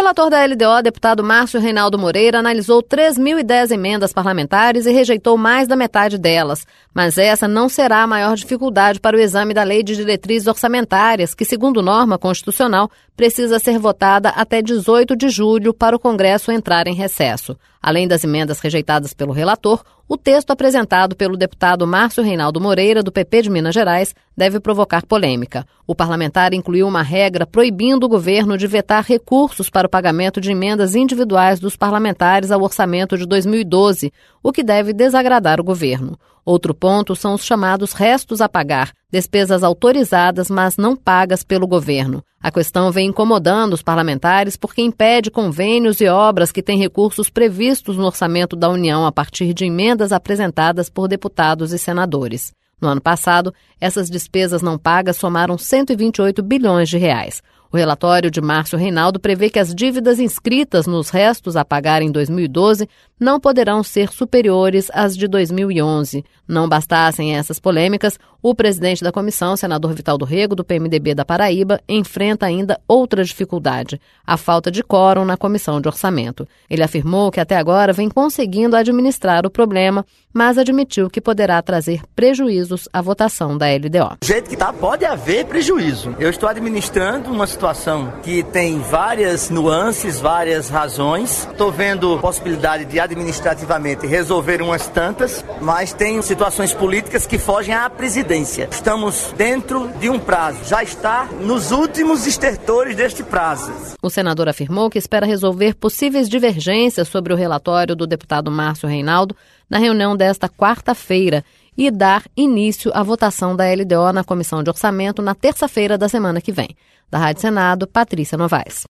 relator da LDO, deputado Márcio Reinaldo Moreira, analisou 3.010 emendas parlamentares e rejeitou mais da metade delas. Mas essa não será a maior dificuldade para o exame da Lei de Diretrizes Orçamentárias, que, segundo norma constitucional, precisa ser votada até 18 de julho para o Congresso entrar em recesso. Além das emendas rejeitadas pelo relator, o texto apresentado pelo deputado Márcio Reinaldo Moreira, do PP de Minas Gerais, deve provocar polêmica. O parlamentar incluiu uma regra proibindo o governo de vetar recursos para o pagamento de emendas individuais dos parlamentares ao orçamento de 2012, o que deve desagradar o governo. Outro ponto são os chamados restos a pagar, despesas autorizadas, mas não pagas pelo governo. A questão vem incomodando os parlamentares porque impede convênios e obras que têm recursos previstos no orçamento da União a partir de emendas apresentadas por deputados e senadores. No ano passado, essas despesas não pagas somaram 128 bilhões de reais. O relatório de Márcio Reinaldo prevê que as dívidas inscritas nos restos a pagar em 2012 não poderão ser superiores às de 2011. Não bastassem essas polêmicas, o presidente da comissão, senador Vital do Rego, do PMDB da Paraíba, enfrenta ainda outra dificuldade: a falta de quórum na comissão de orçamento. Ele afirmou que até agora vem conseguindo administrar o problema, mas admitiu que poderá trazer prejuízos à votação da LDO. Do jeito que está, pode haver prejuízo. Eu estou administrando uma situação que tem várias nuances, várias razões. Estou vendo possibilidade de administrativamente resolver umas tantas, mas tem situações políticas que fogem à presidência. Estamos dentro de um prazo. Já está nos últimos estertores deste prazo. O senador afirmou que espera resolver possíveis divergências sobre o relatório do deputado Márcio Reinaldo na reunião desta quarta-feira e dar início à votação da LDO na Comissão de Orçamento na terça-feira da semana que vem. Da Rádio Senado, Patrícia Novaes.